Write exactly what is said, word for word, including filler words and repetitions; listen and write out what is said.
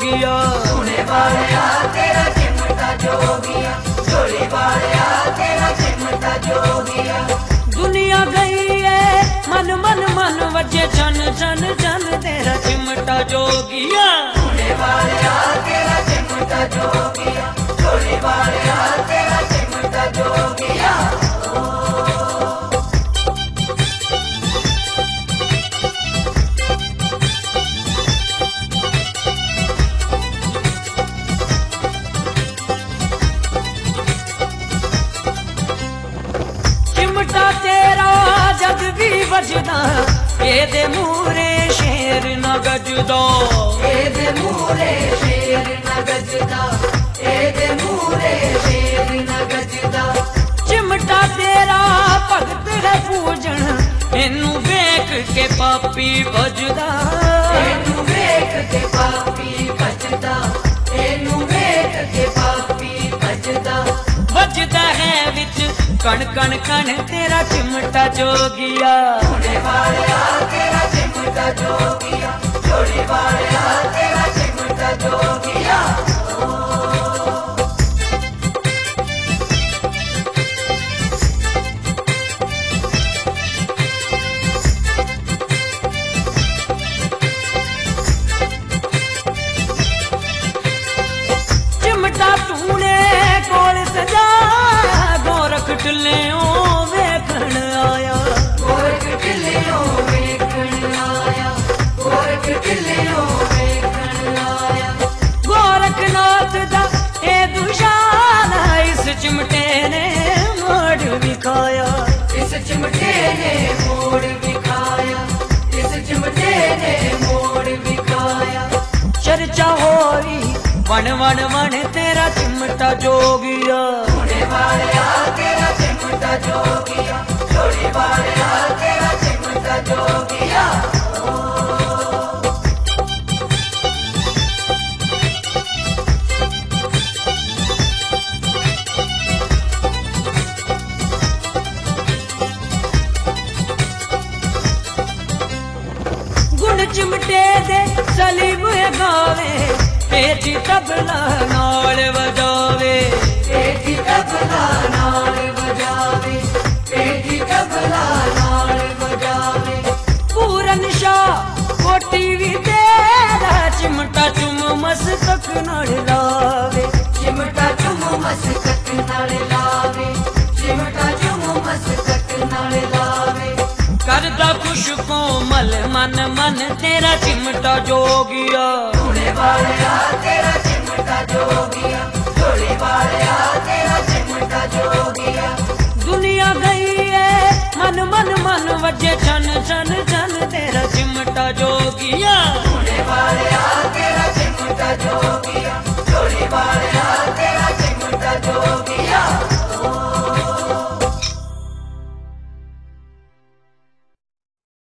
जोगिया। सोने वालिया तेरा चिमटा जोगिया, झोली वालिया तेरा चिमटा जोगिया। दुनिया गई है मन मन मन वजे छन छन छन तेरा चिमटा जोगिया। सोने वालिया तेरा चिमटा जोगिया, झोली वालिया तेरा चिमटा जोगिया। चिमटा तेरा जग भी बजदा, एदे मूरे शेर न गजदा। एदे मूरे शेर न गजदा, एदे मूरे शेर न गजदा। चिमटा तेरा भगत है पूजन, इनू वेख के पापी भजदा। एनू वेख के पापी भजदा, एनू वेख के पापी भजदा। भजदा है विच कण कण कण तेरा चिमटा जोगिया। सोने वालिया तेरा चिमटा जोगिया, झोली वालिया तेरा चिमटा जोगिया। चिमटा तूने कोल सजा, गोरख टिल्लियों वेखण आया। गोरख टिल्लियों वेखण आया, गोरख टिल्लियों वेखण आया। गोरखनाथ दा ए दुशान, इस चिमटे ने मोड़ विखाया। इस चिमटे ने मोड़ विखाया, इस चिमटे ने मोड़ विखाया। चर्चा होरी वन वन वन तेरा चिमटा जोगिया। सोने वालिया तेरा चिमटा जोगिया, झोली वालिया तेरा चिमटा जोगिया। गुण चिमटे दे सलीब गावे, पेटी तबला नाल बजावे। पेटी तबला नाल बजावे, पेटी तबला नाल बजावे। पूरन शाह कोटी भी तेरा चिमटा चुम मस्तक नाल लावे। चिमटा चुम मस्तक नाल लावे, चिमटा चुम मस्तक नाल लावे। करदा खुश कोमल मन मन तेरा चिमटा जोगिया। सोने वालिया तेरा चिमटा जोगिया, झोली वालिया तेरा चिमटा जोगिया। दुनिया गई है मन मन मन वजे छन छन छन तेरा चिमटा